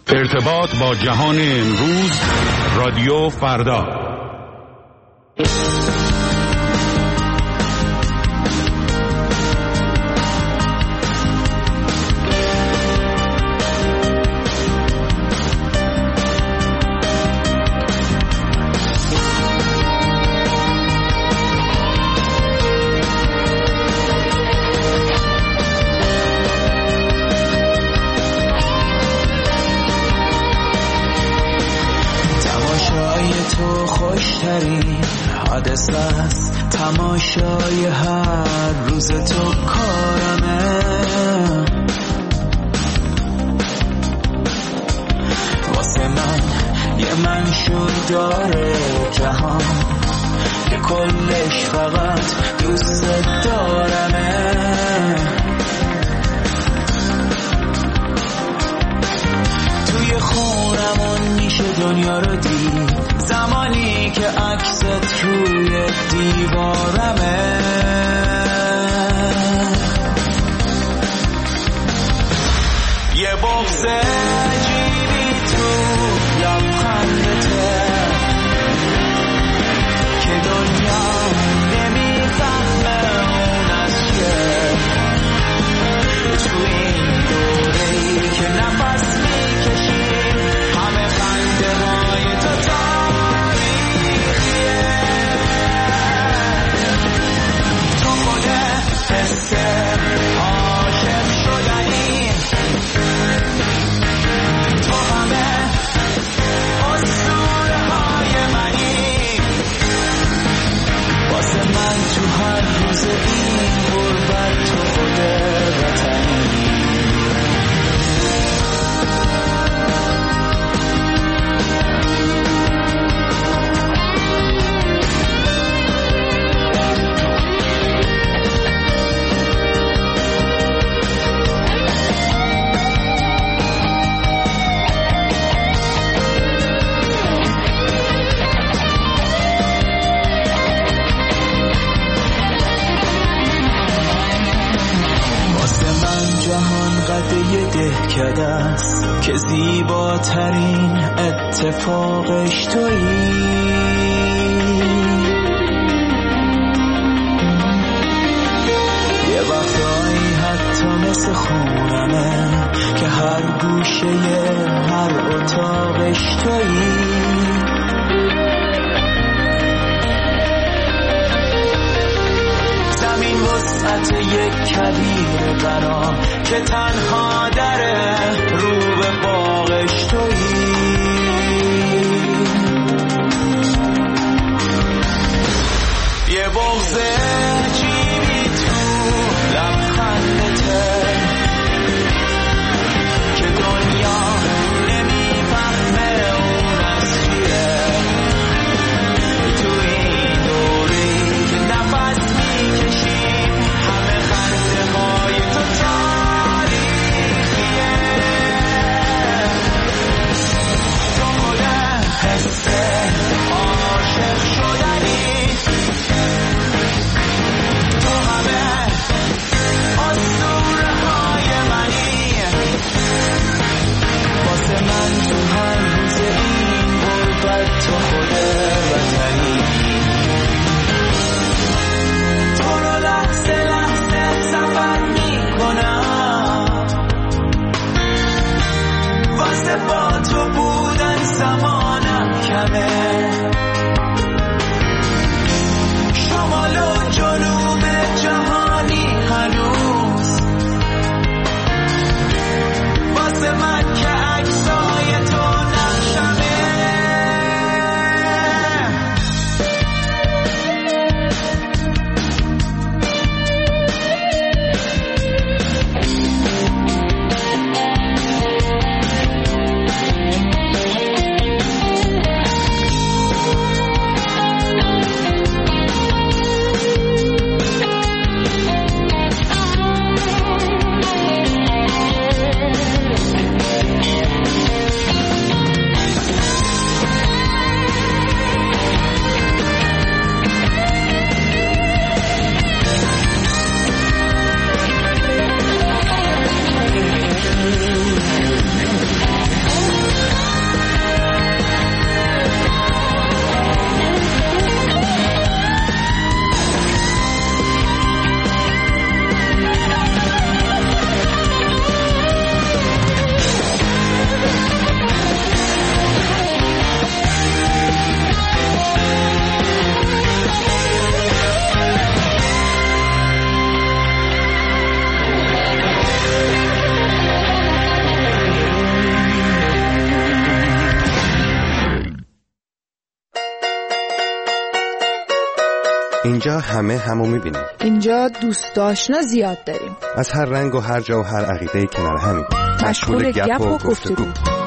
ارتباط با جهان امروز، رادیو فردا. تماشای هر روز تو کارمه، واسه من یه منشور داره جهان که کلش فقط دوست دارمه. توی خونمون میشه دنیا رو دید زمانی که عکست روی دیوارمه. یه بغض عجیبی تو لبخندته که دنیا نمیفهمه اون از چیه. تو این دوره‌ای که نفس میکشیم همه خنده های تو تاریخیه. تو خودت حس عاشق شدنی، تو همه اسطوره های منی. واسه من تو هر روز این غربت تو خود وطنی. دهکده است که زیباترین اتفاقش تویی. یه وقتایی حتی مثل خونمه که هر گوشه هر اتاقش تویی. زمین وسعت یک کویر برام که تنها دره رو به باغش تویی. یه بغض عجیبی تو لبخندته که دنیا نمیفهمه اون از چیه. تو این دوری که نفس میکشیم همه خنده های تو تاریخیه. اینجا همه همو میبینیم. اینجا دوست آشنا زیاد داریم. از هر رنگ و هر جا و هر عقیده کنار همین. مشغول گپ و گفتگو.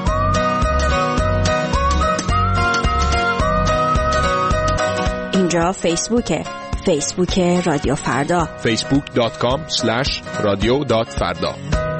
اینجا فیسبوک رادیو فردا. facebook.com/radio.farda.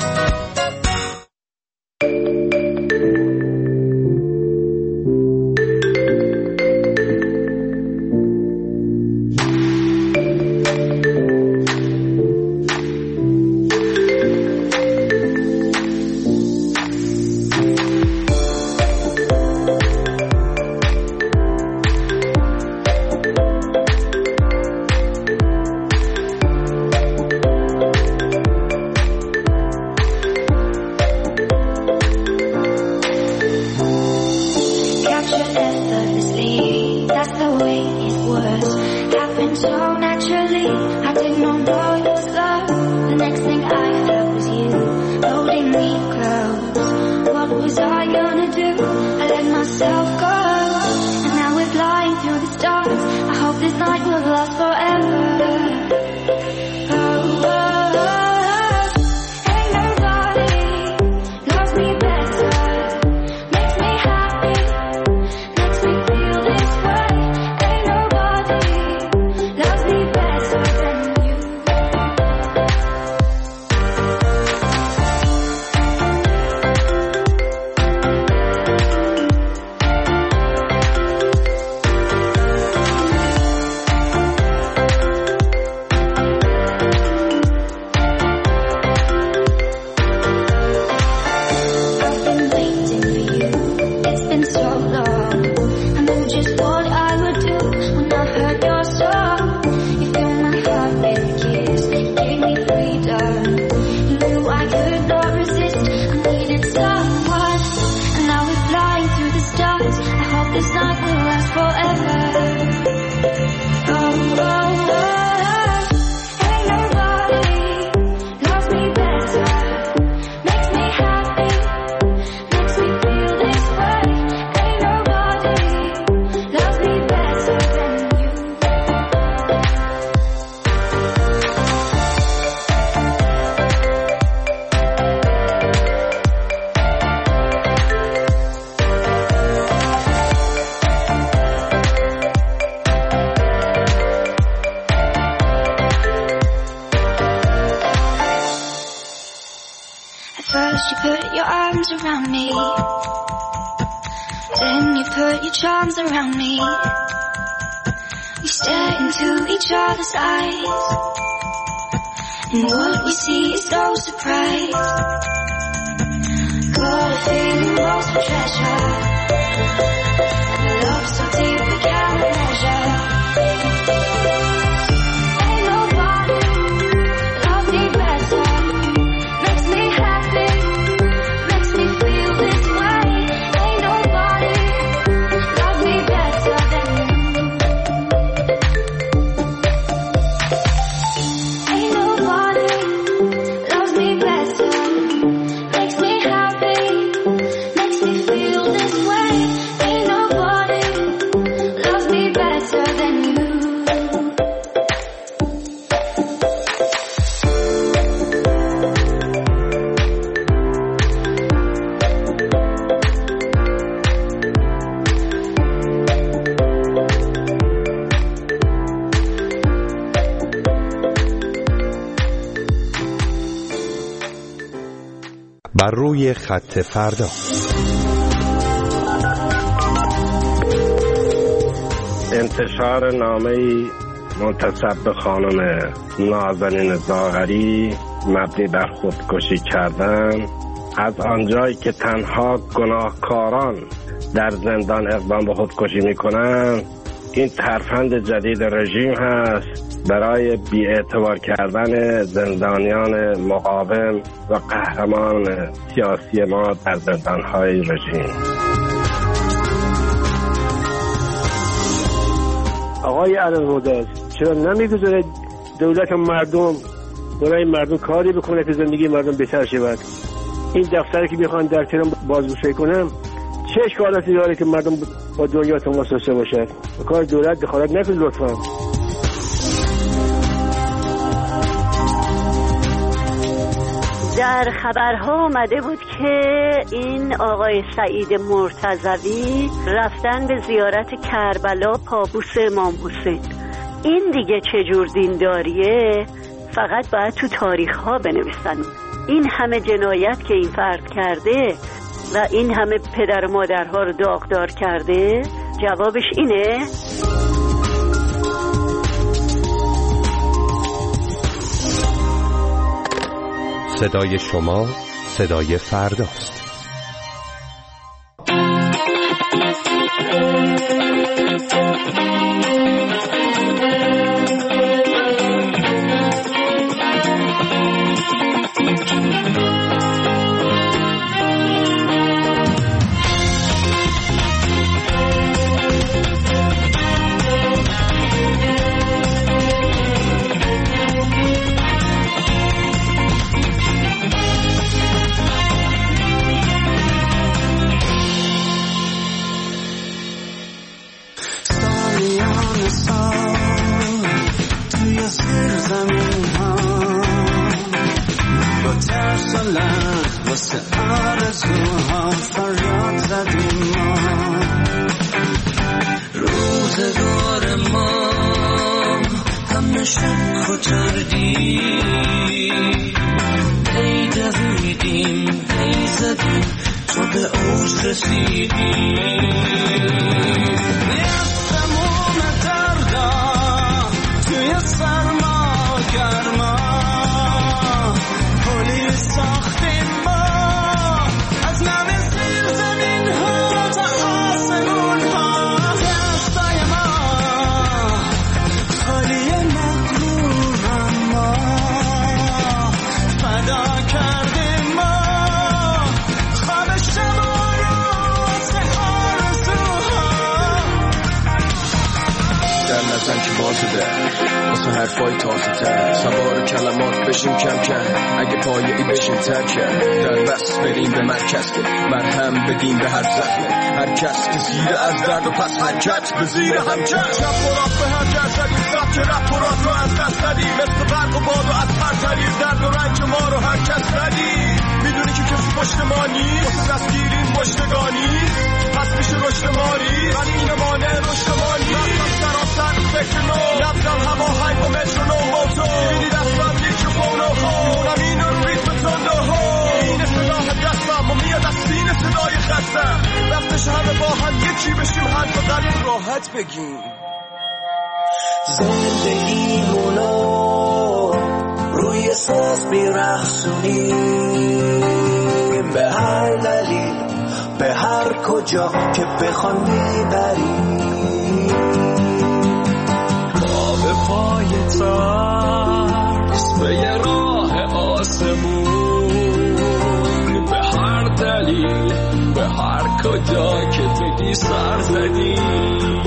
بر روی خط فردا. انتشار نامه‌ای منتسب به خانم نازنین زاغری مبنی بر خودکشی کردن از آنجایی که تنها گناهکاران در زندان اقدام به خودکشی می‌کنند، این ترفند جدید رژیم هست برای بی‌اعتبار کردن زندانیان مقاوم و قهرمان سیاسی ما در زندان‌های رژیم. آقای علم‌هدی چرا نمیگذاره دولت مردم برای مردم کاری بکنه که زندگی مردم بهتر شود؟ این دفتری که میخوان در تهران بازگشایی کنم چه اشکالاتی داره که مردم با دنیا تماس داشته باشد؟ کار دولت دخالت نکنه لطفا. در خبرها آمده بود که این آقای سعید مرتضوی رفتن به زیارت کربلا پابوس امام حسین. این دیگه چجور دینداریه؟ فقط باید تو تاریخ ها بنویسن. این همه جنایت که این فرد کرده و این همه پدر و مادرها رو داغدار کرده، جوابش اینه؟ صدای شما صدای فرداست. واسه حرفای تازه تر سوار کلمات بشیم کم کم، اگه پایه‌ای بشیم ترکم در بس بریم به مرکز که مرهم بدیم به هر زخمه، هر کس که زیر از درد و پس حرکت به زیر همچن چپ و راست به هر جر زدیم سب که رفت و راست رو از دست دادیم، مثل برق و باد و از پرتریم درد و رنج ما رو هر کس ردیم. میدونی که کسی پشت ما نیست واسه دستگیریم پشتگانی، پس میشه رشد ماری ولی این مانع رشد ما نیست. رفتم سراسر فکر نو نبزم هوا هنگ و مترونوم موتو، میبینی دستم میکروفون و خونم این رو ریتم تنده ها، این صداه دستم و میاد از سینه صدای خستم، وقتش همه با هم یکی بشیم حرف و قلب راحت بگیم. زندگیمونو روی ساز میرخصونیم، به هر دلیل به هر کجا که بخوان میبریم، با به پای ترس به یه راه آسمون، به هر دلیل به هر کجا که بگی سر زدیم.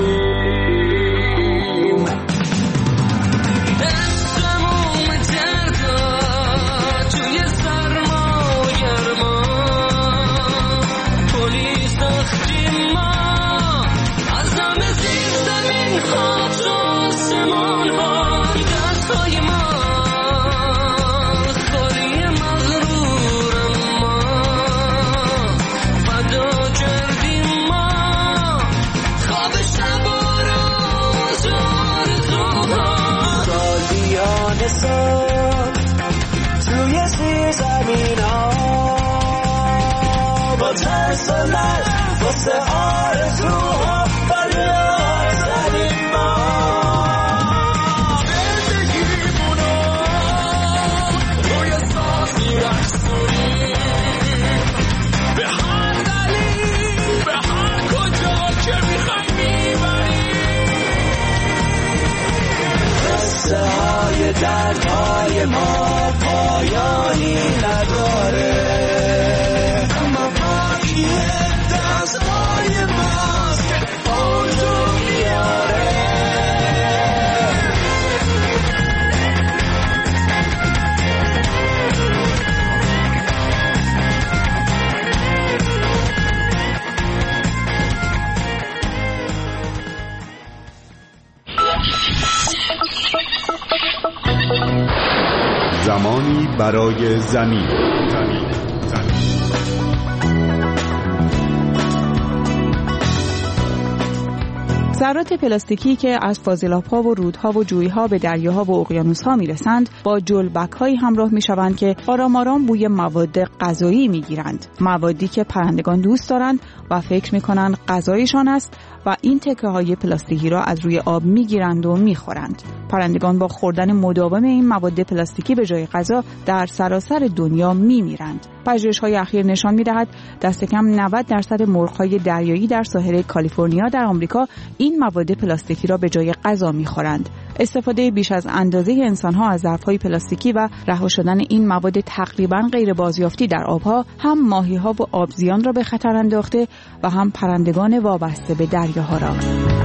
توی زیر زمین ها با ترس و لرز واسه آرزوها فریاد زدیم ما. زندگیمونو روی ساز میرخصونیم، به هر دلیل به هر کجا که میخوای میبریم، قصه های دردهای ما پایانی نداره، اما باقی دستای ماست که برای زمین. ذرات پلاستیکی که از فاضلاب‌ها و رودها و جوی‌ها به دریاها و اقیانوس‌ها میرسند با جلبک‌هایی همراه میشوند که آرام آرام بوی مواد غذایی میگیرند، موادی که پرندگان دوست دارند و فکر میکنند غذایشان است و این تکه‌های پلاستیکی را از روی آب میگیرند و میخورند. پرندگان با خوردن مداوم این مواد پلاستیکی به جای غذا در سراسر دنیا میمیرند. پژوهش‌های اخیر نشان می‌دهد دست کم 90% مرغ‌های دریایی در ساحل کالیفرنیا در آمریکا این مواد پلاستیکی را به جای غذا می‌خورند. استفاده بیش از اندازه انسان‌ها از ظرف‌های پلاستیکی و رها شدن این مواد تقریباً غیر بازیافتی در آب‌ها هم ماهی‌ها و آبزیان را به خطر انداخته و هم پرندگان وابسته به دریاها را.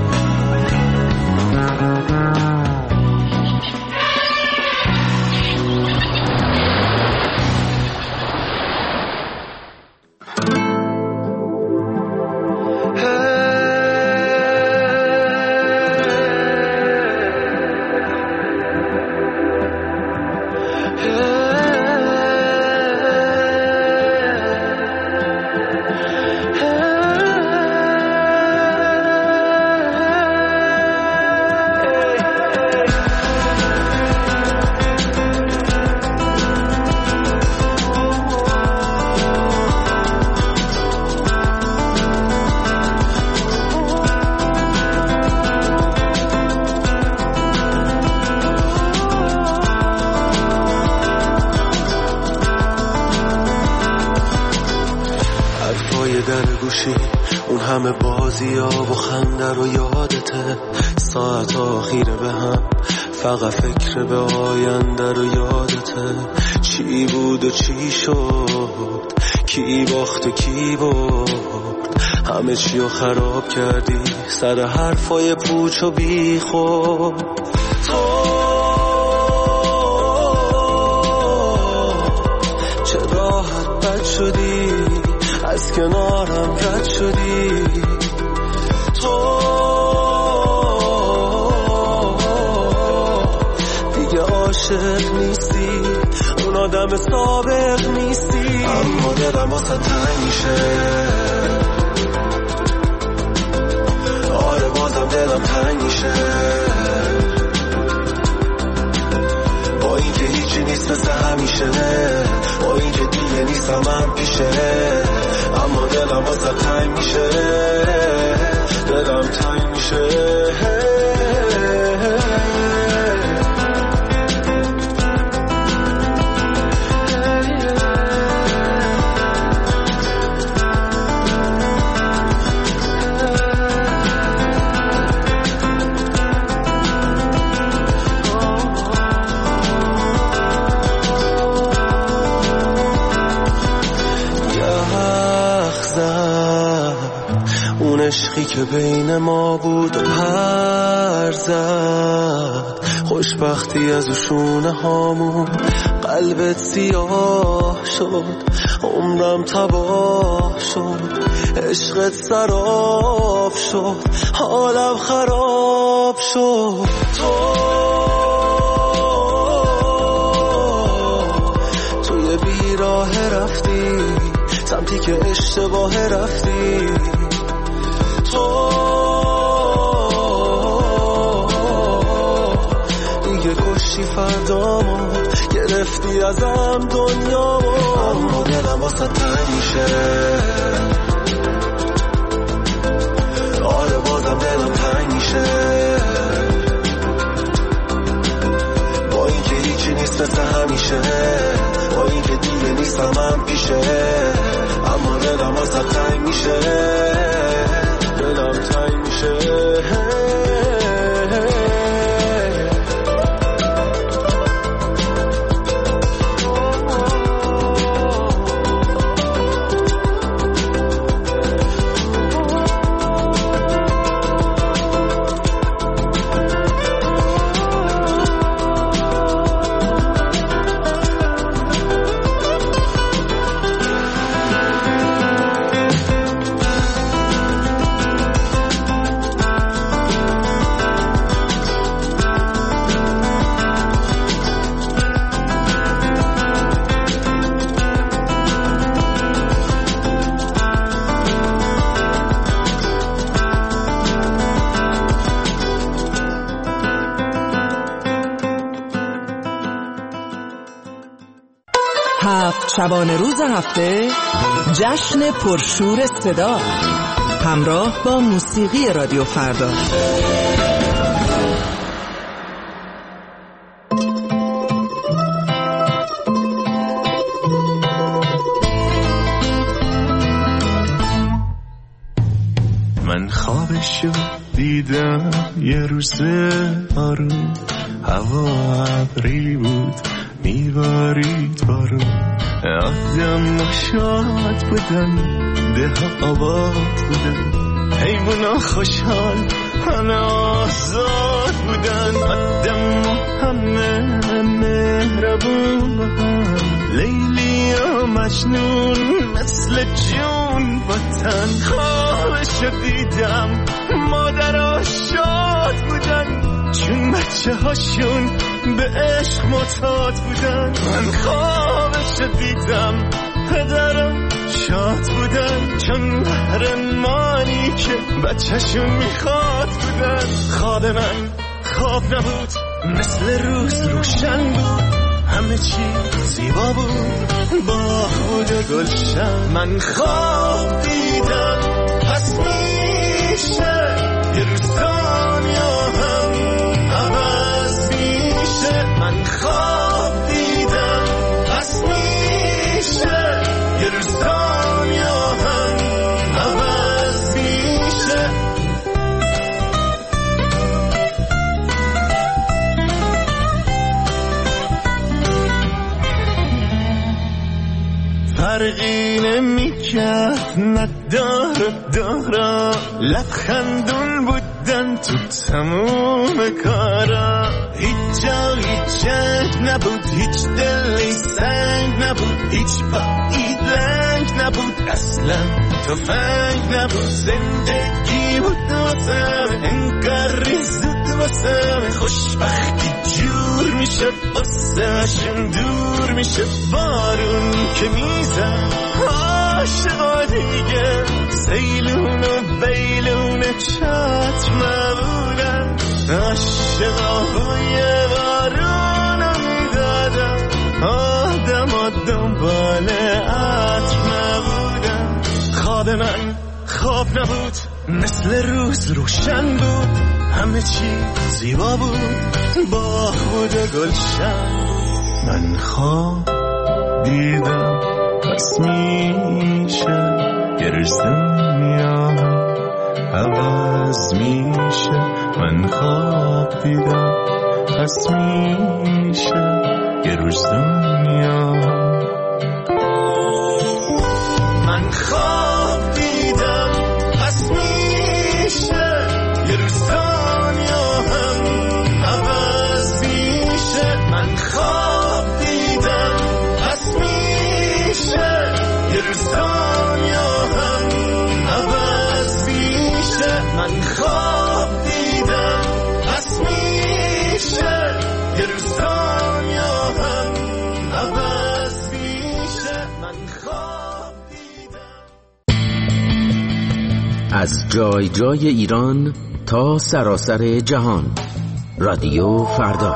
اون همه بازی‌ها و خنده رو یادته، ساعت آخیره به هم فقط فکر به آینده رو یادته. چی بود و چی شد، کی باخت و کی برد، همه چی رو خراب کردی سر حرفای پوچ و بی خود. تو چه راحت بد شدی، از کنارم رد شدی. تو دیگه عاشق نیستی، اون آدم سابق نیستی. اما دلم واسه تنگ میشه، آره بازم دلم تنگ میشه. با این که هیچی نیست مثل همیشه، با این که دیگه نیستم من پیشه. اما دلم واسه تنگ میشه، دلم تنگ میشه. عشقی که بین ما بود و پر زد، خوشبختی از شونه هامون قلبت سیاه شد. عمرم تباه شد، عشقت سراب شد، حالم خراب شد. توی بیراه رفتی، سمتی که اشتباه رفتی. دیگه کشتی فردامو، گرفتی ازم دنیامو. اما دلم واسه تنگ میشه، آره بازم دلم تنگ میشه. با این که هیچی نیست مثل همیشه، با این که دیگه نیستم من پیشه. اما دلم واسه تنگ میشه، دلم تنگ میشه. شبانه روز هفته جشن پرشور صدا همراه با موسیقی رادیو فردا. من خوابشو دیدم یه روز آروم، هوا ابری بود میبارید بارون، آدم شاد بودن، ده آباد بودن، حیونا خوشحال همه آزاد بودن، آدم همه مهربون بودن، لیلی و مجنون مثل جون بودن. خوابشو دیدم مادرها شاد بودن چون بچه هاشون به عشق معتاد بودن. من خوابشو دیدم پدرم شاد بودن چون قهرمانی که بچهشون میخواد بودن. خواب من خواب نبود مثل روز روشن بود، همه چی زیبا بود با خود گلشن. من خواب دیدم پس میشه یه روز دنیا هم عوض میشه. من خواب دیدم پس میشه یه روز دنیا هم عوض میشه. فرقی نمیکرد نداره لبخندون بودن تو تموم کارا، هیچ جا هیچ جنگ نبود، هیچ دلی سنگ نبود، هیچ پایی لنگ نبود، اصلا تفنگ نبود. زندگی بود واسم انگار زود واسم، خوشبختی جور میشه واسهشون دور میشه. بارون که میزن عاشقا دیگه سیلون و بیلون چتر نبودن، عاشقا بوی بارون میدادن، آدم ها دنبال عطر نبودن. خواب من خواب نبود مثل روز روشن بود، همه چی زیبا بود با خود گلشن. من خواب دیدم پس میشه یه روز دنیا عوض میشه. من خواب دیدم پس میشه یه روز دنیا. من خواب دیدم پس میشه یه روز دنیا هم عوض میشه. من خواب دیدم پس میشه یه روز دنیا هم عوض میشه. من خواب دیدم پس میشه یه روز دنیا هم عوض میشه. من خواب دیدم. از جای جای ایران تا سراسر جهان، رادیو فردا.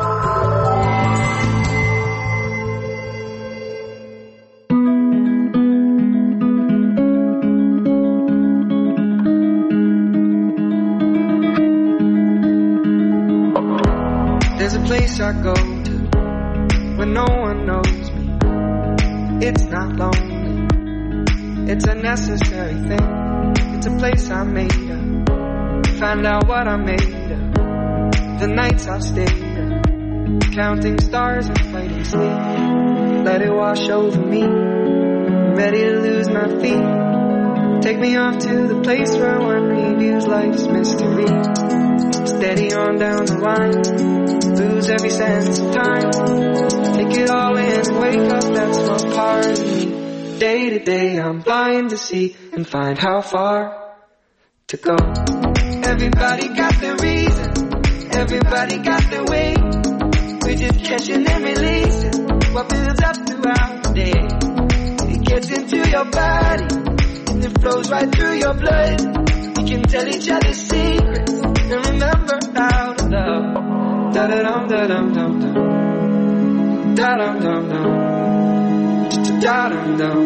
There's a place I go to when no one knows me. It's not lonely, it's a necessary thing. It's a place I made up, find out what I made of. The nights I've stayed up, counting stars and fighting sleep. Let it wash over me, I'm ready to lose my feet. Take me off to the place where one reviews life's mystery. Steady on down the line, lose every sense of time. Take it all in and wake up, that's my part of me. Day to day I'm blind to see and find how far to go. Everybody got their reason, everybody got their way. We're just catching and releasing what builds up throughout the day. It gets into your body and it flows right through your blood. We can tell each other secrets and remember how to love. Da da dum da dum dum dum, da dum dum dum. Da dum dum.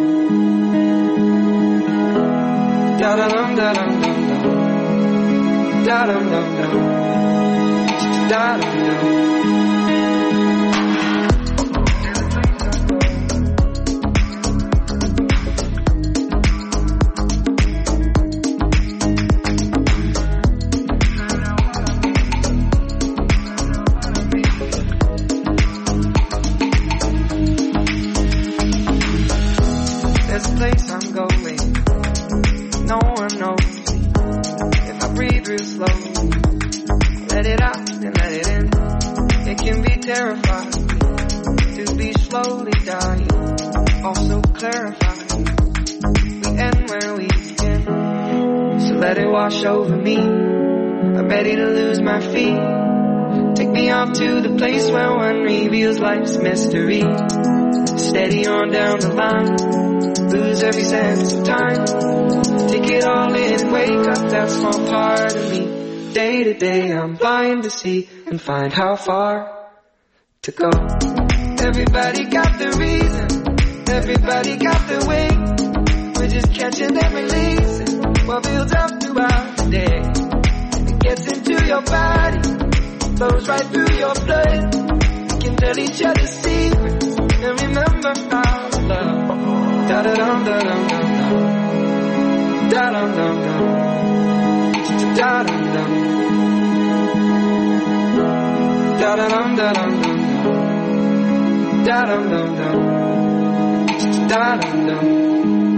Da dum dum dum dum. Da dum dum dum. Da dum dum. Wash over me, I'm ready to lose my feet. Take me off to the place where one reveals life's mystery. Steady on down the line, lose every sense of time. Take it all in, wake up that small part of me. Day to day I'm blind to see and find how far to go. Everybody got the reason, everybody got the way. We're just catching and releasing what builds up throughout the day. It gets into your body, flows right through your blood. We can tell each other secrets and remember our love. Da da dum da dum dum dum. Da dum dum dum. Da dum dum. Da dum dum dum dum. Da dum dum dum. Da dum dum.